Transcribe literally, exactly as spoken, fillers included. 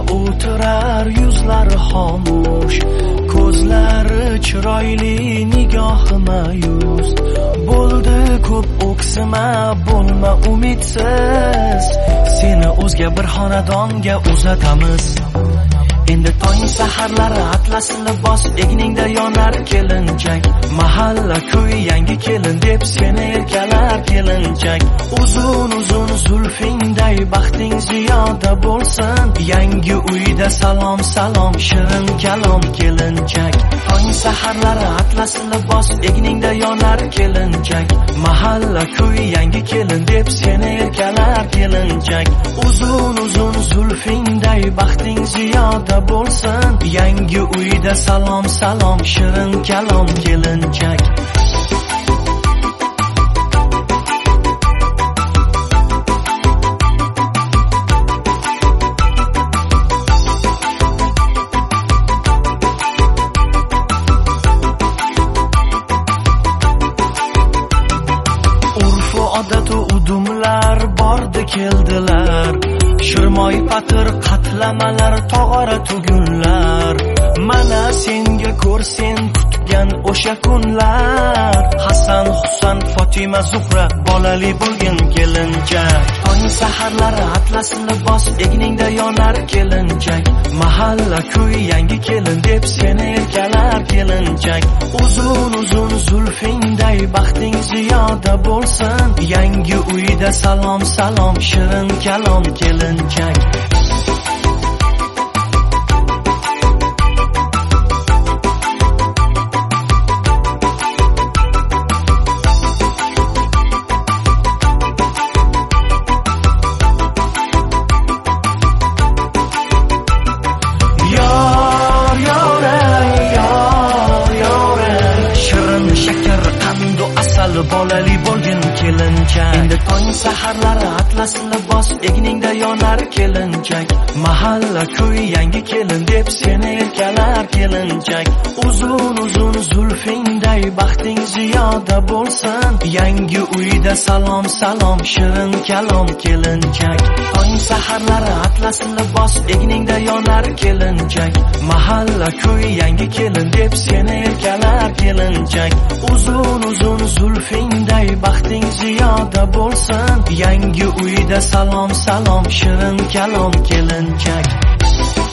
o'tirar, yuzlari xomush, ko'zlari chiroyli, nigohi ma'yus. Bo'ldi ko'p o'ksima, bo'lma umidsiz, seni o'zga bir xonadonga uzatamiz. Endi tong saharlari atlas libos egningda yonar kelinchak, mahalla ko'y yangi kelin deb seni erkalar kelinchak. Uzun uzun zulfingday baxting ziyoda bo'lsin, yangi uyda salom salom shirin kalom kelinchak. Tong saharlari atlas libos egningda yonar kelinchak, mahalla ko'y yangi kelin deb seni erkalar kelinchak. Uzun uzun zulfingday baxting ziyoda bo'lsin, yangi uyda salom salom shirin kalom kelinchak. Urfu odatu udumlar bordi keldilar, shirmoy patir qatlamalar, tog'ora tugunlar. Mana senga ko'rsen kutgan o'sha kunlar, Hasan, Husan, Fatima, Zuhra bolali bo'lgin kelinchak. Tong saharlari atlas libos egningda yonar kelinchak, mahalla ko'y yangi kelin deb seni erkalar kelinchak. Uzun uzun zulfingday baxting ziyoda bo'lsin, yangi uyda salom salom shirin kalom kelinchak. Bolali bo'lgin kelinchak. Endi tong saharlari atlas libos egningda yonar kelinchak, mahalla ko'y yangi kelin deb seni erkalar kelinchak. Uzun uzun zulfingday baxting ziyoda bo'lsin, yangi uyda salom salom shirin kalom kelinchak. Tong saharlari atlas libos egningda yonar kelinchak, mahalla ko'y yangi kelin deb seni erkalar kelinchak. Uzun uzun zulfingday baxting ziyoda bo'lsin, yangi uyda salom salom shirin kalom kelinchak.